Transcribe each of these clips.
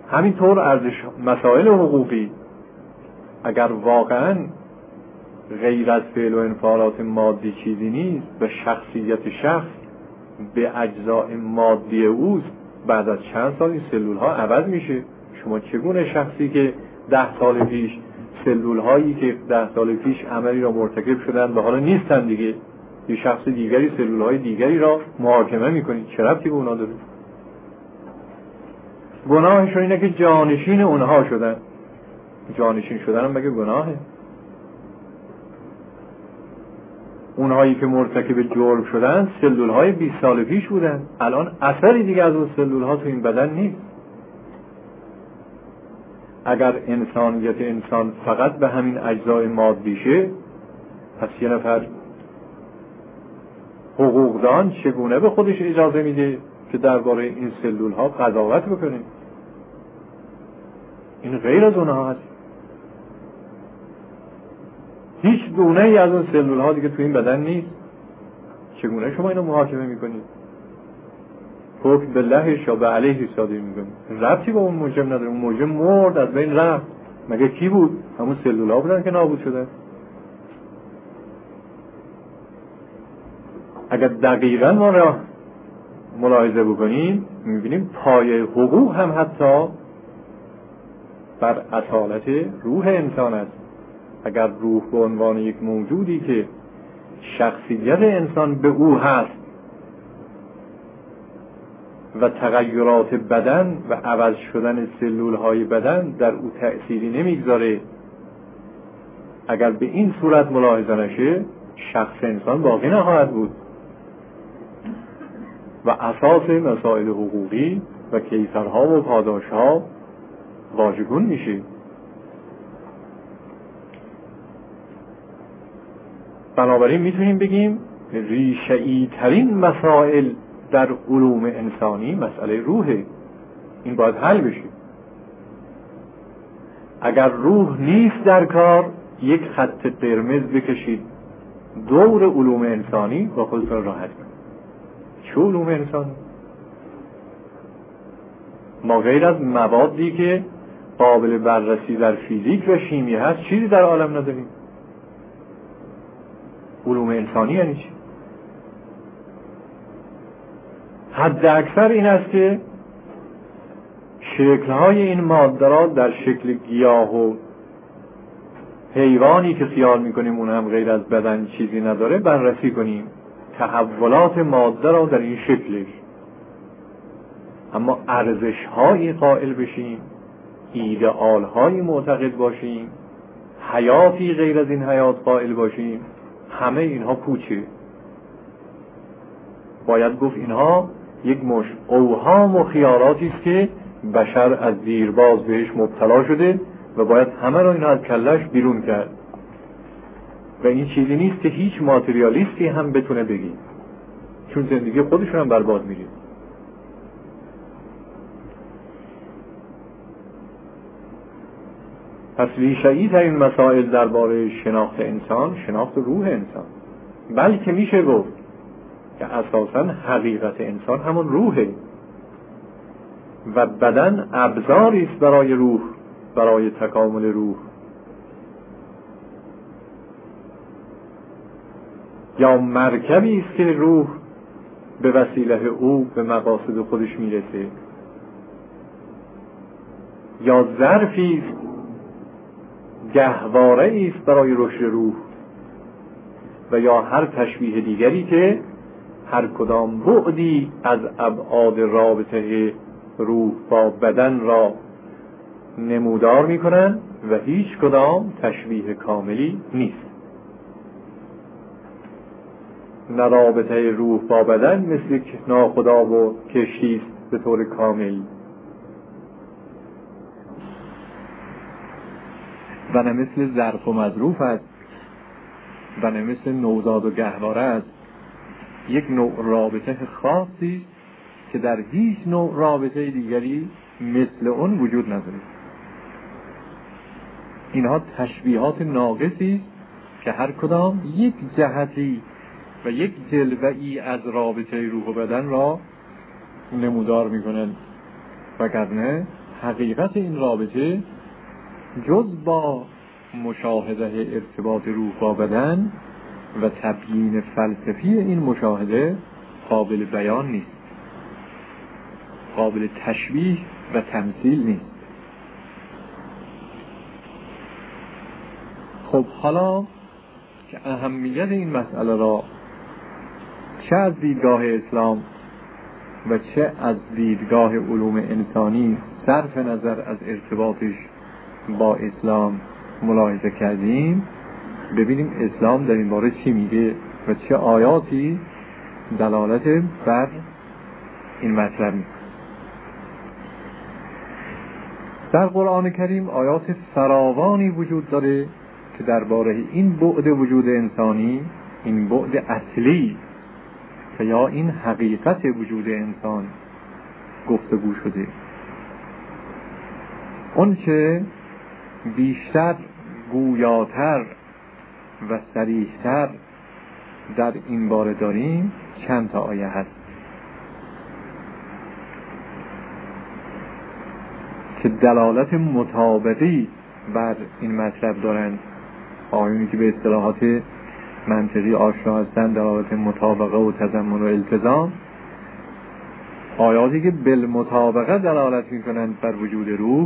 همینطور ارزش مسائل حقوقی اگر واقعا غیر از فعل و انفعالات مادی چیزی نیست و شخصیت شخص به اجزاء مادی اوست، بعد از چند سال این سلول ها عوض میشه. شما چگونه شخصی که 10 سال پیش سلول هایی که 10 سال پیش عملی را مرتکب شدن و حالا نیستن دیگه، یه شخص دیگری سلول های دیگری را محاکمه میکنید؟ چه ربطی به اونا داره؟ گناهشون اینه که جانشین اونها شدن. جانشین شدن هم مگه گناهه؟ اونهایی که مرتکب جرم شدن سلول های 20 سال پیش بودن، الان اثری دیگه از اون سلول ها تو این بدن نیست. اگر انسانیت انسان فقط به همین اجزای مادیشه، پس یه نفر حقوقدان چگونه به خودش اجازه میده که درباره این سلول ها قضاوت بکنه؟ این غیر از اونها هست. هیچ دونه ای از اون سلول ها دیگه تو این بدن نیست. چگونه شما اینو محاکمه میکنید؟ حکم به لهش یا به علیه صادر میکنید. ربطی با اون مجرم نداره. اون مجرم مرد، از بین رفت. مگه کی بود؟ همون سلول ها بودن که نابود شدن. اگر دقیقاً ما را ملاحظه بکنیم میبینیم پایه حقوق هم حتی بر اصالت روح انسان است. اگر روح به عنوان یک موجودی که شخصیت انسان به او هست و تغییرات بدن و عوض شدن سلول های بدن در او تأثیری نمیگذاره، اگر به این صورت ملاحظه نشه شخص انسان باقی نخواهد بود و اساس مسائل حقوقی و کیفرها و پاداشها واژگون میشه. بنابراین میتونیم بگیم ریشه‌ای ترین مسائل در علوم انسانی مسئله روحه. این باید حل بشه. اگر روح نیست در کار، یک خط قرمز بکشید دور علوم انسانی و خودتون راحت کنید. چه علوم انسانی؟ ما غیر از موادی که قابل بررسی در فیزیک و شیمی هست چیزی در عالم نداریم. علوم انسانی یعنی چی؟ حد اکثر این است که شکل‌های این ماده را در شکل گیاه و حیوانی که خیال می‌کنیم اون هم غیر از بدن چیزی نداره بررسی کنیم، تحولات ماده را در این شکلش. اما ارزش‌هایی قائل بشیم، ایدئال‌هایی معتقد باشیم، حیاتی غیر از این حیات قائل باشیم، همه اینها پوچه. باید گفت اینها یک مش اوهام و خیالاتی است که بشر از دیرباز بهش مبتلا شده و باید همه را اینها از کلش بیرون کرد. و این چیزی نیست که هیچ ماتریالیستی هم بتونه بگی، چون زندگی خودشون هم برباد میره. پس ریشه‌ای ترین مسائل درباره شناخت انسان شناخت روح انسان، بلکه میشه گفت که اساساً حقیقت انسان همون روحه و بدن ابزاری است برای روح، برای تکامل روح. یا مرکبی است که روح به وسیله او به مقاصد خودش میرسه، یا ظرفی است، گهواره است برای رشد روح، و یا هر تشبیه دیگری که هر کدام بعدی از ابعاد رابطه روح با بدن را نمودار می‌کنند و هیچ کدام تشبیه کاملی نیست. نه رابطه روح با بدن مثل ناخدا و کشتی است به طور کامل، و نه مثل ظرف و مظروف است، و نه مثل نوزاد و گهواره است. یک نوع رابطه خاصی که در هیچ نوع رابطه دیگری مثل اون وجود نداره. اینها تشبیهات ناقصی که هر کدام یک جهتی و یک جلوه‌ای از رابطه روح و بدن را نمودار می‌کنند، وگرنه حقیقت این رابطه جز با مشاهده ارتباط روح با بدن و تبیین فلسفی این مشاهده قابل بیان نیست، قابل تشبیه و تمثیل نیست. خب حالا که اهمیت این مسئله را چه از دیدگاه اسلام و چه از دیدگاه علوم انسانی صرف نظر از ارتباطش با اسلام ملاحظه کردیم، ببینیم اسلام در این باره چی میگه و چه آیاتی دلالت بر این مطلب میکنه. در قرآن کریم آیات فراوانی وجود داره که درباره این بعد وجود انسانی، این بعد اصلی که یا این حقیقت وجود انسان گفتگو شده. اون چه بیشتر گویاتر و صریح‌تر در این باره داریم چند تا آیه هست که دلالت مطابقی بر این مطلب دارند. آیونی که به اصطلاحات منطقی آشنا هستند، دلالت مطابقه و تضمن و التزام، آیاتی که بالمطابقه دلالت می‌کنند بر وجود روح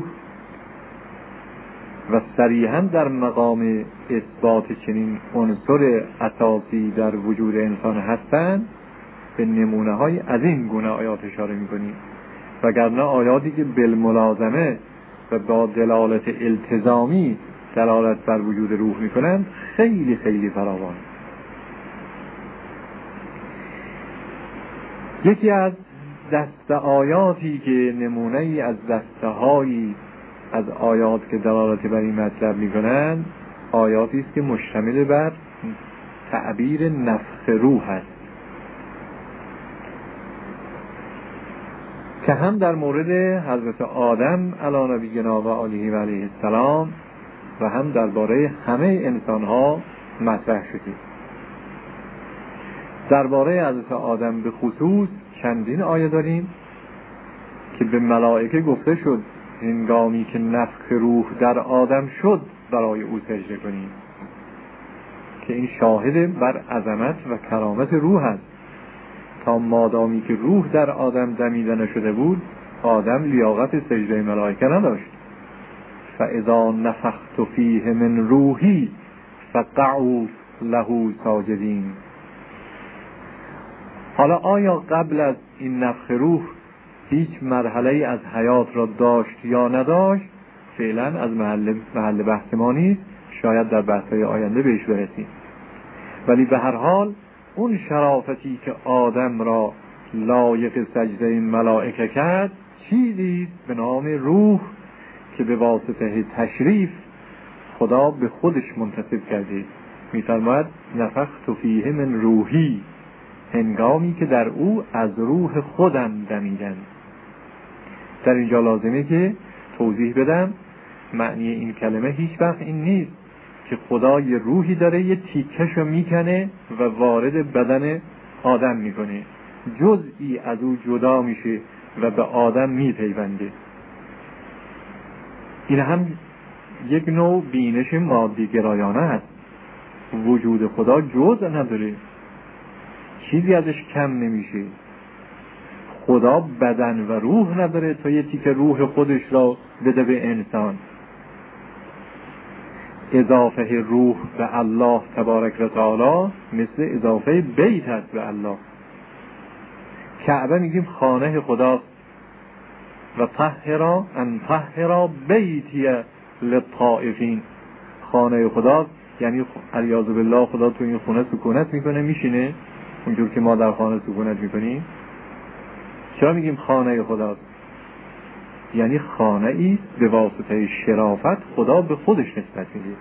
و صریحاً در مقام اثبات چنین عنصر اساسی در وجود انسان هستند، به نمونه‌های از این گونه آیات اشاره می‌کنیم. وگرنه آیاتی که بالملازمه و با دلالت التزامی دلالت بر وجود روح می‌کنند خیلی خیلی فراوان. یکی از دسته آیاتی که نمونه‌ای از دسته‌هایی از آیات که دلالت بر این مطلب می‌کنند آیاتی است که مشتمل بر تعبیر نفخ روح است که هم در مورد حضرت آدم علی نبینا و آله و علیه السلام و هم درباره همه انسان‌ها مطرح شده. درباره حضرت آدم به خصوص چندین آیه داریم که به ملائکه گفته شد هنگامی که نفخ روح در آدم شد برای او سجده کنیم، که این شاهد بر عظمت و کرامت روح است. تا مادامی که روح در آدم دمیده نشده بود آدم لیاقت سجده ملائکه نداشت. فاذا نفخت فیه من روحی فقعوا له ساجدین. حالا آیا قبل از این نفخ روح هیچ مرحله از حیات را داشت یا نداشت؟ فعلا از محل بحث ما نیست، شاید در بحث‌های آینده بهش برسیم. ولی به هر حال اون شرافتی که آدم را لایق سجده این ملائکه کرد چیزی به نام روح که به واسطه تشریف خدا به خودش منتسب کرده. می‌فرماید نفخت فیه من روحی، هنگامی که در او از روح خودم دمیدم. در اینجا لازمه که توضیح بدم معنی این کلمه هیچ وقت این نیست که خدا یه روحی داره یه تیکشو میکنه و وارد بدن آدم میکنه، جزئی از او جدا میشه و به آدم میپیونده. این هم یک نوع بینش مادی گرایانه است. وجود خدا جزء نداره، چیزی ازش کم نمیشه. خدا بدن و روح نداره تا یه تیکه روح خودش را بده به انسان. اضافه روح به الله تبارک و تعالی مثل اضافه بیت هست به الله. کعبه میگیم خانه خداست و طهرا ان طهرا بیتی للطائفین. خانه خداست یعنی علیاذ بالله خدا تو این خونه سکونت میکنه، میشینه اونجور که ما در خانه سکونت میکنیم. چرا میگیم خانه خداست؟ یعنی خانه ای به واسطه شرافت خدا به خودش نسبت میده.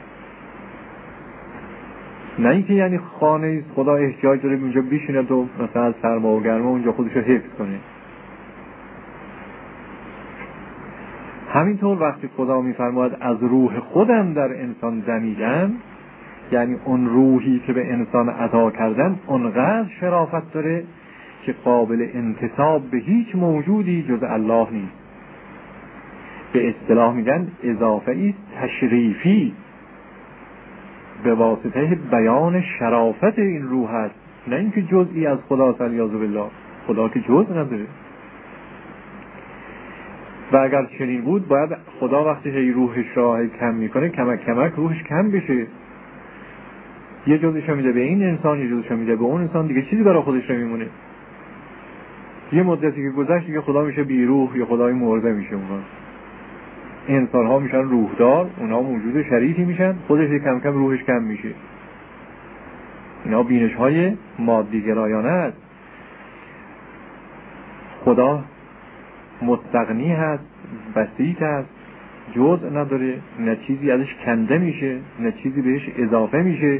نه اینکه یعنی خانه ای خدا احتیاج داره اونجا بشینه تو مثلا سرما و گرما اونجا خودش رو حفظ کنه. همینطور وقتی خدا میفرماید از روح خودم در انسان دمیدم، یعنی اون روحی که به انسان عطا کردم اونقدر شرافت داره که قابل انتساب به هیچ موجودی جز الله نیست. به اصطلاح میگن اضافه ای تشریفی به واسطه بیان شرافت این روح هست، نه اینکه جزئی از خدا علیاذ بالله. خدا که جزء نداره. و اگر چنین بود باید خدا وقتی هی روحش را کم میکنه کمک روحش کم بشه. یه جزءشو میده به این انسان، یه جزءشو میده به اون انسان، دیگه چیزی برای خودش نمیمونه. یه مدتی که گذشت دیگه خدا میشه بی روح یا خدای مرده میشه. اونها انسان ها میشن روحدار، اونها موجود شریفی میشن، خودش کم کم روحش کم میشه. اینا بینش های مادی گرایانه است. خدا مستغنی هست، بسیط هست، جزء نداره، نه چیزی ازش کنده میشه نه چیزی بهش اضافه میشه.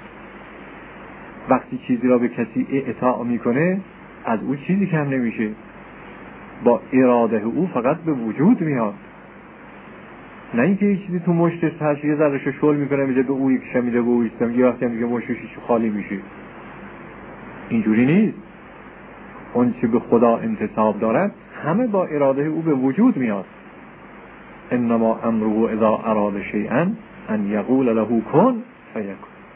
وقتی چیزی را به کسی اعطا میکنه از او چیزی کم نمیشه، با اراده او فقط به وجود میاد. نه اینکه یه چیزی تو مشتش هست یه ذرهشو شل میکنه میده به او، یکیش میده به او، یه وقتی هم دیگه مشتش خالی میشه. اینجوری نیست. اون چی به خدا انتساب دارد همه با اراده او به وجود میاد. انما امره اذا اراد شیئا ان یقول له کن فیکون.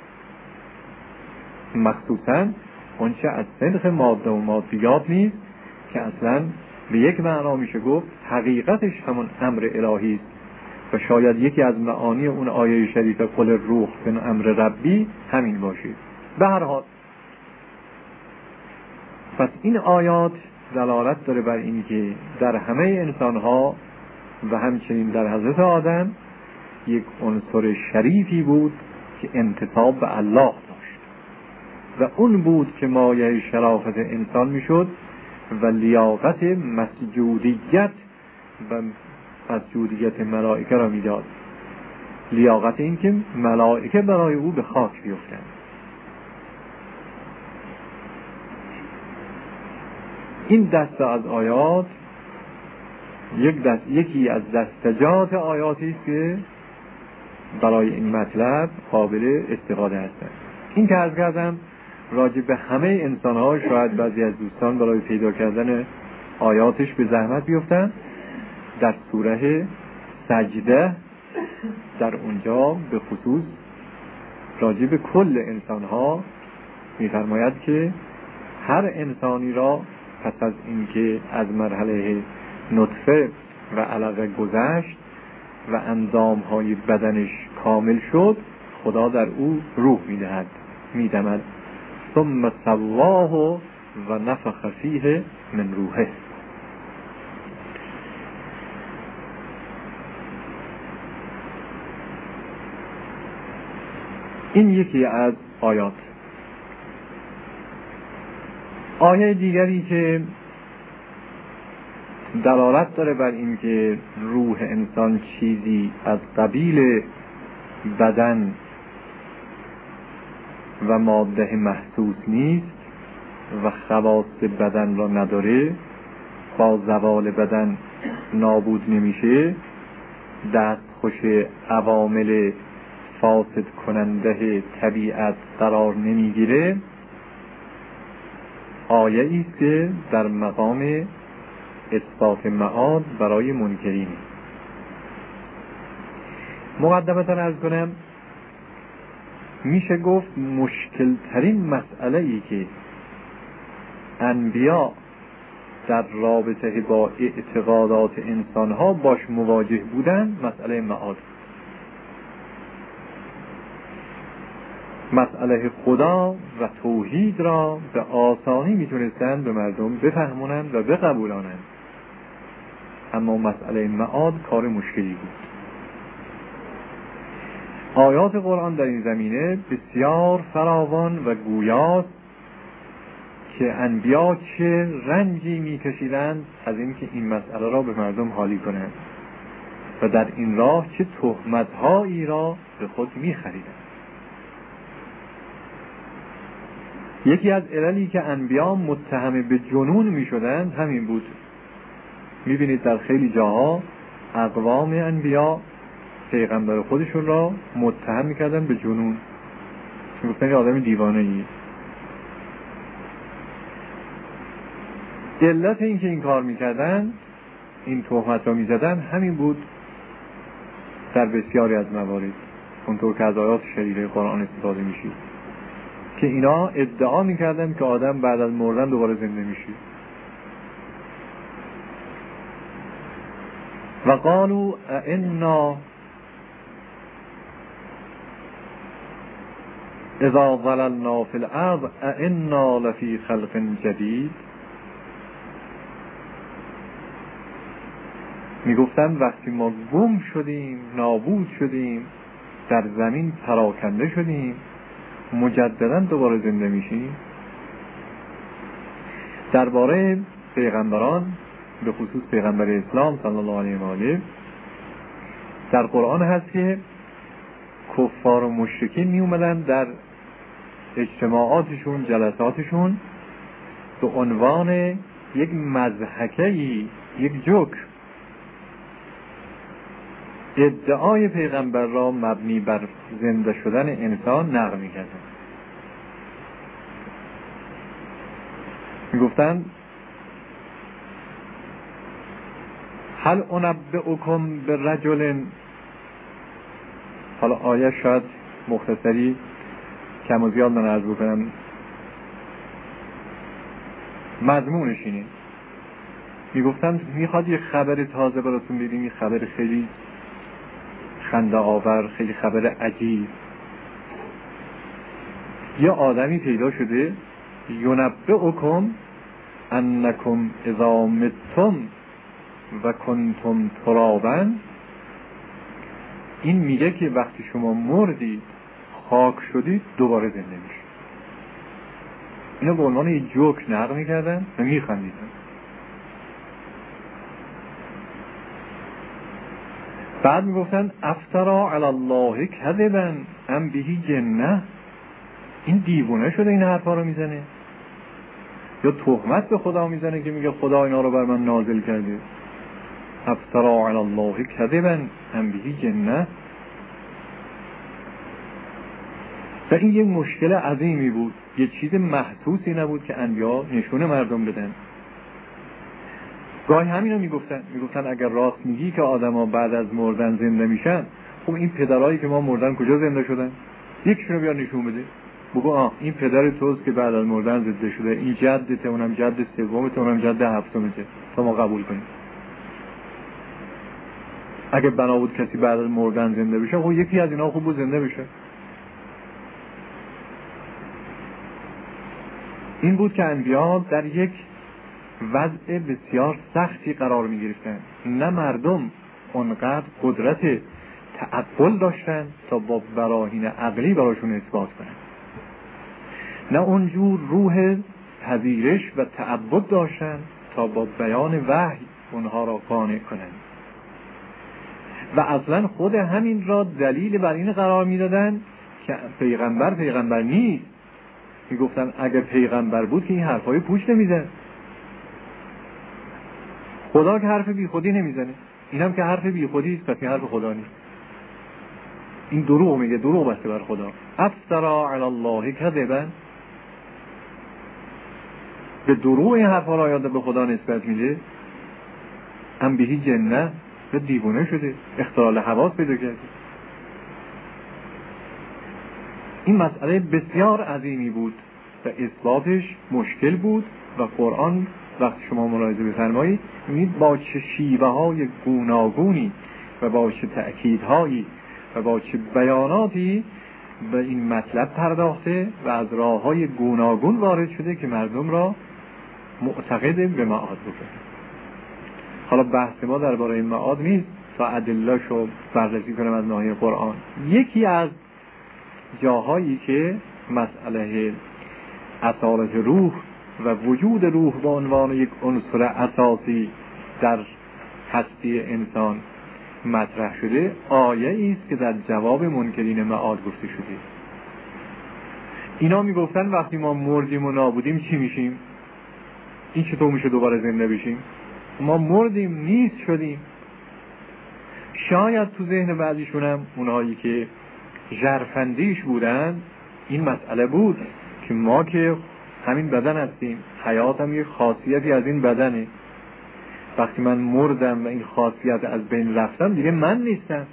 مخصوصا اون چه از صدق ماده و مادیات نیست که اصلا به یک معنا میشه گفت حقیقتش همون امر الهی است و شاید یکی از معانی اون آیه شریفه قل الروح من امر ربی همین باشه. به هر حال پس این آیات دلالت داره بر این که در همه انسانها و همچنین در حضرت آدم یک عنصر شریفی بود که انتساب به الله داشت و اون بود که مایه شرافت انسان میشد و لیاقت مسجودیت و مسجودیت ملائکه را میداد. لیاقت این که ملائکه برای او به خاک بیفتند. این دسته از آیات یکی از دستجات آیاتی است که برای این مطلب قابل استفاده هستند. این که عرض کردم راجع به همه انسان‌ها، شاید بعضی از دوستان برای پیدا کردن آیاتش به زحمت بیفتن. در سوره سجده در اونجا به خصوص راجع به کل انسان‌ها می‌فرماید که هر انسانی را پس از اینکه از مرحله نطفه و علقه گذشت و اندام‌های بدنش کامل شد، خدا در او روح می‌دمد ثم سواه و نفخ فیه من روحه. این یکی از آیات. آیه دیگری که دلالت داره بر این که روح انسان چیزی از قبیل بدن و ماده محسوس نیست و خواص بدن را نداره، با زوال بدن نابود نمیشه، دستخوش عوامل فاسد کننده طبیعت قرار نمیگیره. آیه ایست که در مقام اثبات معاد برای منکرین. مقدمتا عرض کنم میشه گفت مشکل ترین مسئله ای که انبیا در رابطه با اعتقادات انسانها باش مواجه بودن مسئله معاد. مسئله خدا و توحید را به آسانی میتونستن به مردم بفهمونن و بقبولانن، اما مسئله معاد کار مشکلی بود. آیات قرآن در این زمینه بسیار فراوان و گویاست که انبیا چه رنجی میکشیدند از اینکه این مسئله را به مردم حالی کنند و در این راه چه تهمت‌هایی را به خود میخریدند. یکی از عللی که انبیا متهم به جنون میشدند همین بود. میبینید در خیلی جاها اقوام انبیا پیغمبر خودشون را متهم میکردن به جنون، گفتن یه آدم دیوانه‌ای. علت این که این کار میکردن این تهمت را میزدن همین بود در بسیاری از موارد، اونطور که از آیات شریفه قرآن استفاده میشه که اینا ادعا میکردن که آدم بعد از مردن دوباره زنده میشه. و قالوا ائنا اذا ضللنا فی الارض ائنا لفی خلق جدید. میگفتن وقتی ما گم شدیم، نابود شدیم، در زمین پراکنده شدیم، مجددا دوباره زنده میشیم. درباره پیغمبران، به خصوص پیغمبر اسلام صلی الله علیه و آله، در قرآن هست که کفار و مشرکین می اومدن در اجتماعاتشون، جلساتشون، به عنوان یک مضحکه‌ای، یک جوک، ادعای پیغمبر را مبنی بر زنده شدن انسان نقل می‌کردند. میگفتن هل انبئکم برجل، حالا آیه شاید مختصری کم و زیاد من عرض بکنم، مضمونش اینه. میگفتن میخواد یه خبر تازه براتون بدیم، یه خبر خیلی خنده آور، خیلی خبر عجیب. یه آدمی پیدا شده ینبئکم انکم اذا متم و کنتم ترابا، این میگه که وقتی شما مردید، خاک شدید، دوباره زنده میشید. اینو به عنوان یه جوک نقل میکردن و میخندیدن. بعد میگفتن افترا علی الله کذبا ام به جنه، این دیوونه شده این حرفا رو میزنه، یا تهمت به خدا میزنه که میگه خدا اینا رو بر من نازل کرده. افترا علی الله کذبا ام به جنه. و این یک مشکل عظیمی بود، یه چیز محسوسی نبود که انبیا نشون مردم بدن. گاهی همینو میگفتن اگر راست میگی که آدما بعد از مردن زنده میشن، خب این پدرایی که ما مردن کجا زنده شدن؟ یکشونو بیا نشون بده، بگو این پدر توست که بعد از مردن زنده شده، این جدته، اونم جد سومته، اونم جد هفتمته، تا ما قبول کنیم. اگه بنا بود کسی بعد از مردن زنده بشه، خب یکی از اینا خوب بود زنده بشه. این بود که انبیا در یک وضع بسیار سختی قرار می گرفتن. نه مردم اونقدر قدرت تعقل داشتن تا با براهین عقلی براشون اثبات کنن، نه اونجور روح پذیرش و تعبد داشتن تا با بیان وحی اونها را قانع کنن. و اصلا خود همین را دلیل بر این قرار می دادن که پیغمبر نیست. می گفتن اگر پیغمبر بود که این حرفای پوچ نمیزن. خدا که حرف بی خودی نمیزنه، اینم که حرف بی خودی است، پس این حرف خدا نیست. این دروغ میگه، دروغ بسته بر خدا. افترا علی الله کذبا، به دروغ این حرفا را یاد به خدا نسبت میده. ام به جنه، به دیوانه شده، اختلال حواس پیدا کرده. این مسئله بسیار عظیمی بود و اثباتش مشکل بود و قرآن وقتی شما ملاحظه بفرمایید می‌بینید با چه شیوه های گوناگونی و با چه تأکیدهایی و با چه بیاناتی به این مطلب پرداخته و از راه‌های گوناگون وارد شده که مردم را معتقد به معاد بکنه. حالا بحث ما درباره این معاد نیست تا ادله‌شو بررسی کنم از ناحیه قرآن. یکی از جاهایی که مسئله اصالت روح و وجود روح به عنوان یک عنصر اساسی در هستی انسان مطرح شده، آیه است که در جواب منکرین معاد گفته شده. اینا میگفتن وقتی ما مردیم و نابودیم چی میشیم؟ این چطور میشه دوباره زنده بشیم؟ ما مردیم نیست شدیم. شاید تو ذهن بعضیشون هم اونهایی که ژرفندیش بودن این مسئله بود که ما که همین بدن هستیم، حیات هم یک خاصیتی از این بدنه. وقتی من مردم و این خاصیت از بین رفتم دیگه من نیستم.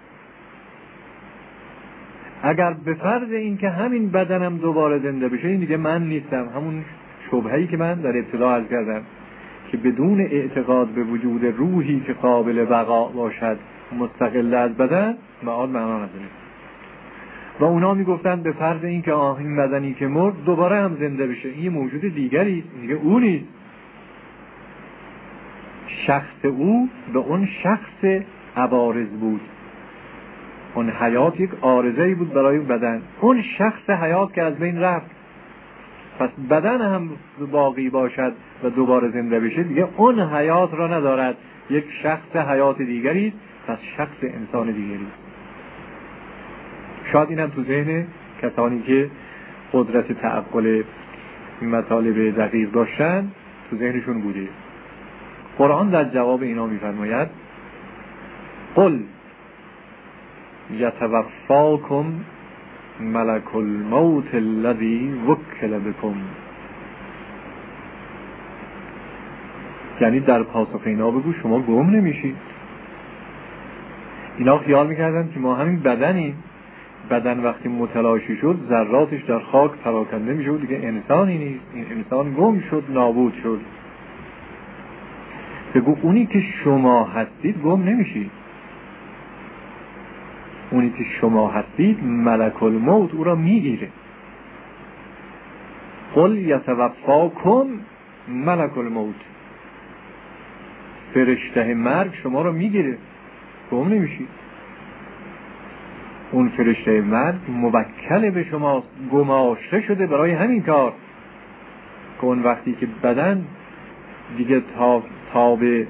اگر به فرض این که همین بدنم دوباره زنده بشه، این دیگه من نیستم. همون شبهه‌ای که من در ابتدا عرض کردم که بدون اعتقاد به وجود روحی که قابل بقا باشد مستقل از بدن، معاد معنا نداره. و اونا میگفتن به فرض این که این بدنی که مرد دوباره هم زنده بشه، این موجود دیگری دیگه او نیست. شخص او به اون شخص عوارض بود. اون حیات یک عارضه‌ای بود برای بدن، اون شخص حیات که از بین رفت. پس بدن هم باقی باشد و دوباره زنده بشه، دیگه اون حیات را ندارد، یک شخص حیات دیگری، پس شخص انسان دیگری. شاید اینم تو ذهن کسانی که قدرت تعقل مطالب دقیق داشتن تو ذهنشون بوده. قرآن در جواب اینا میفرماید قل یتوفاکم ملک الموت الذی وکل بکم. یعنی در پاسخ اینا بگو شما گم نمیشید. اینا خیال میکردن که ما همین بدنیم، بدن وقتی متلاشی شد ذراتش در خاک پراکنده میشه و دیگه انسانی نیست، این انسان گم شد، نابود شد. بگو اونی که شما هستید گم نمیشید. اونی که شما هستید ملک الموت او را میگیره. قل یتوفاکم ملک الموت، فرشته مرگ شما را میگیره، گم نمیشید. اون فرشته مرگ موکل به شما، گماشته شده برای همین کار که اون وقتی که بدن دیگه تا به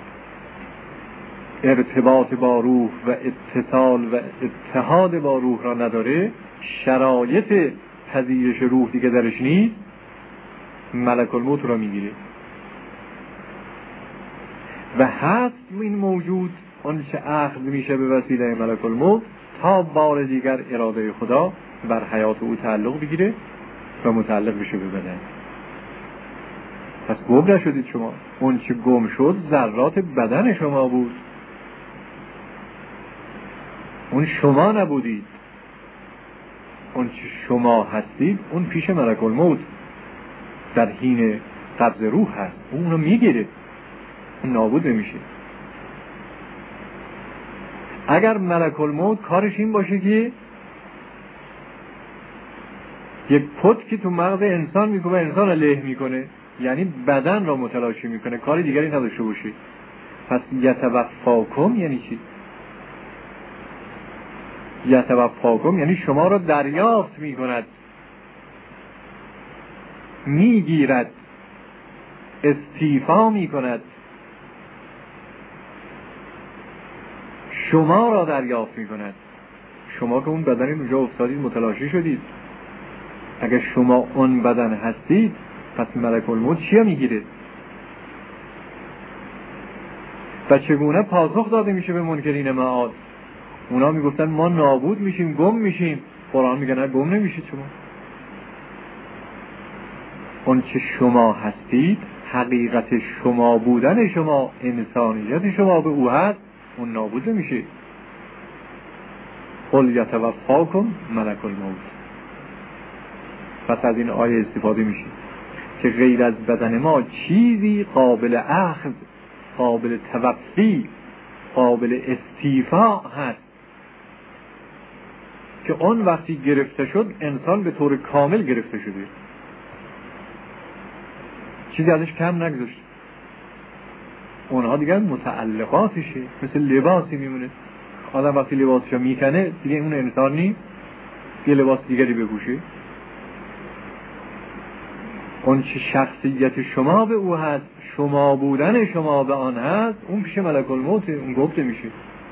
ارتباط با روح و اتصال و اتحاد با روح را نداره، شرایط پذیرش روح دیگه درش نیست، ملک الموت را میگیره و هست این موجود اون چه اخذ میشه به وسیله ملک الموت تا بار دیگر اراده خدا بر حیات او تعلق بگیره و متعلق بشه به بدن. پس گم نشدید شما. اون چه گم شد ذرات بدن شما بود، اون شما نبودید. اون چه شما هستید اون پیش ملک الموت در حین قبض روح هست، اونو میگیره، اون نابود نمیشه. اگر ملک الموت کارش این باشه که یک پتکی تو مغز انسان میکنه، انسان له میکنه، یعنی بدن را متلاشی میکنه، کاری دیگری نداشته باشه، پس یتوفاکم یعنی چی؟ یتوفاکم یعنی شما را دریافت میکند، میگیرد، استیفا میکند، شما را دریافت میکند. شما که اون بدن اونجا افتادید متلاشی شدید، اگر شما اون بدن هستید پس ملک الموت چیه میگیره و چگونه پاسخ داده میشه به منکرین معاد؟ اونا میگفتن ما نابود میشیم، گم میشیم. قرآن میگه نه، گم نمیشید شما. اون چه شما هستید، حقیقت شما بودن شما، انسانیت شما به او هست، اون نابود نمیشه. قل یتوفاکم ملک الموت. پس از این آیه استفاده میشه که غیر از بدن ما چیزی قابل اخذ، قابل توفی، قابل استیفا هست که اون وقتی گرفته شد انسان به طور کامل گرفته شده، چیزی ازش کم نگذاشت. اونها دیگه متعلقاتشه، مثل لباسی میمونه. آدم وقتی لباسشو میکنه دیگه اون انسان نیست، یه لباس دیگری بپوشه. اون چه شخصیت شما به او هست، شما بودن شما به آن هست، اون پیش ملک الموت اون گفته میشه.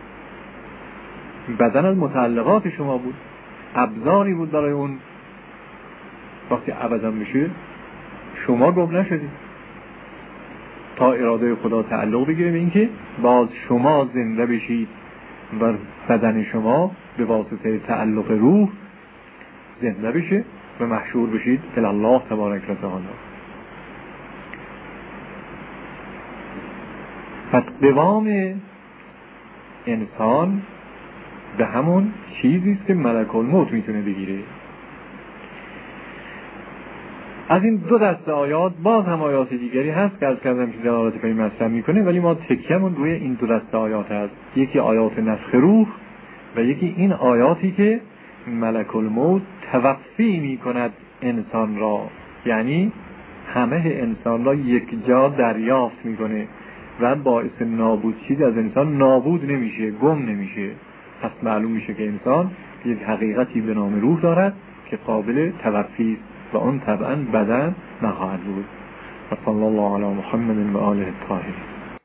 بدن از متعلقات شما بود، ابزاری بود برای اون. وقتی عوضم میشه شما گم نشدید تا اراده خدا تعلق بگیره به اینکه باز شما زنده بشید و بدن شما به واسطه تعلق روح زنده بشه و محشور بشید الی الله تبارک و تعالی. پس قوام انسان به همون چیزیست که ملک الموت میتونه بگیره. از این دو دسته آیات باز هم آیات دیگری هست که از کردم که دلالت به این مطلب میکنه، ولی ما تکیه‌مون روی این دو دسته آیات هست. یکی آیات نسخ روح و یکی این آیاتی که ملک الموت توفی میکند انسان را، یعنی همه انسان را یک جا دریافت میکنه و باعث نابود چیز از انسان نابود نمیشه، گم نمیشه. پس معلوم میشه که انسان یک حقیقتی به نام روح دارد که قابل توفی است و اون طبعا بدن نخواهد بود. و صلی الله علی محمد و آله الطاهرین.